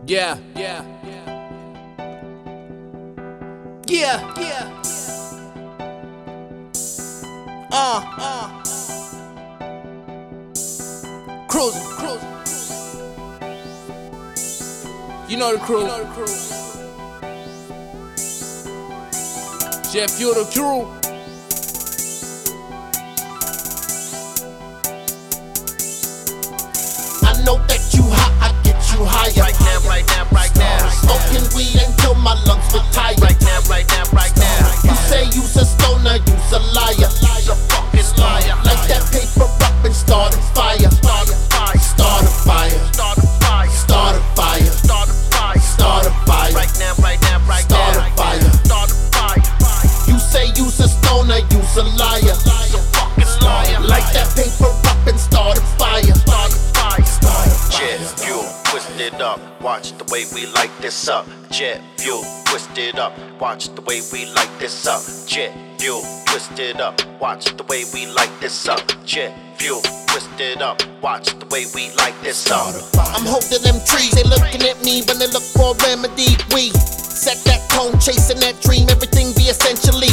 Yeah, yeah, yeah, yeah. Cruising, cruising. You know the crew. Jet Fuel the crew. I know that you hot, I get you higher. Right now, right now, right now. Smoking weed until my lungs retire. Right now, right now, right now. You say you's a stoner, you's a liar. You's a fucking liar. Light that paper up and start a fire. Start a fire. Start a fire. Start a fire. Start a fire. Start a fire. Start a fire. Right now, right now, right now. Start a fire. Start a fire. You say you's a stoner, you's a liar. You's a fucking liar. Light that paper up and start a fire. Start a fire. Start a fire. Jet fuel, twist it up. Watch the way we light this up. Jet fuel, twist it up. Watch the way we light this up. Jet fuel, twist it up. Watch the way we light this up. Jet fuel, twist it up. Watch the way we light this up. I'm holding them trees, they looking at me when they look for a remedy. We set that tone, chasing that dream, everything be essentially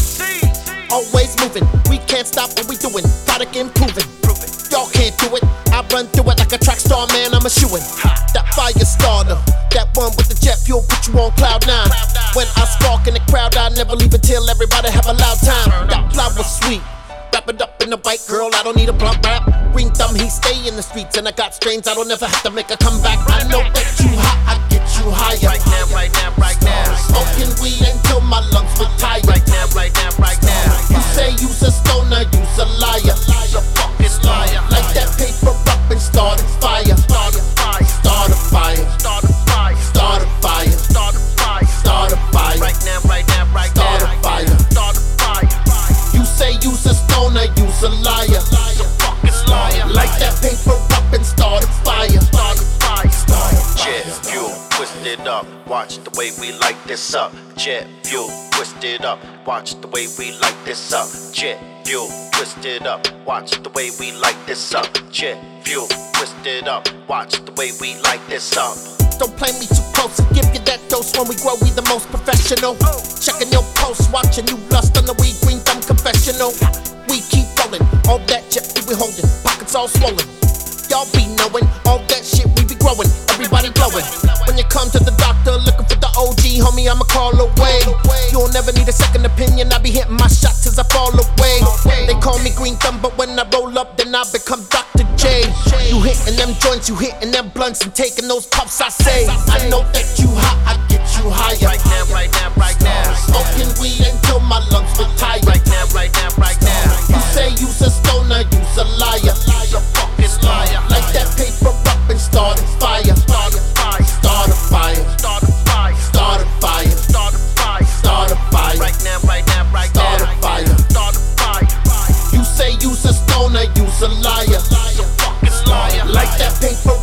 always moving. We can't stop what we doing, product improving. Y'all can't do it, I run through it like a track star, man, I'm a shoo-in. That fire starter, that one with the jet fuel, put you on cloud nine. When I spark in the crowd, I never leave until everybody have a loud time. That flower was sweet, wrap it up in a white girl, I don't need a blunt wrap. Green thumb, he stay in the streets, and I got strains, I don't ever have to make a comeback. I know that you hot, I get you higher. Right now, right now, right now. Smoking weed until my lungs retire. Right now, right now, right now. You say you's a stoner, you's a liar. You's a fucking liar. Light that paper up and start a fire. Start a fire. Start a fire. Start a fire. Start a fire. Start a fire. Start a fire. Right now, right now, right now. Start a fire. Start a fire. You say you's a stoner, you's a liar. You's a fucking liar. Light that paper up and start a fire. Start a fire. Start a Jet fire. fuel, twist it up. Watch the way we light this up. Jet fuel, twist it up. Watch the way we light this up. Jet fuel, twist it up. Watch the way we light this up. Jet fuel, twist it up. Watch the way we light this up. Don't play me too close, I give you that dose. When we grow, we the most professional. Checking your posts, watching you lust on the weed, green thumb confessional. We keep rolling, all that jet we holding, pockets all swollen. Y'all be knowing, all that shit we be growing, everybody blowing. When you come to the doctor looking for the OG, homie, I'ma call away. You'll never need a second opinion, I be hitting my shots as I fall away. They call me green thumb, but when I roll up, then I become Dr. J. You hitting them joints, you hitting them blunts, and taking those puffs, I say. I know that you hot, I get you higher. Right now, right now, right now. Smoking weed until my lungs retire. Right now, right now, right now. You say you's a stoner, you's a liar. You's a fucking liar. Light that paper up and start a fire. Start a fire. Start a fire. Start a fire. Start a fire. Start a fire. Start a fire. Right now, right now, right now. Start a fire. Start a fire. You say you's a stoner, you's a liar. You's a fucking liar. Light that paper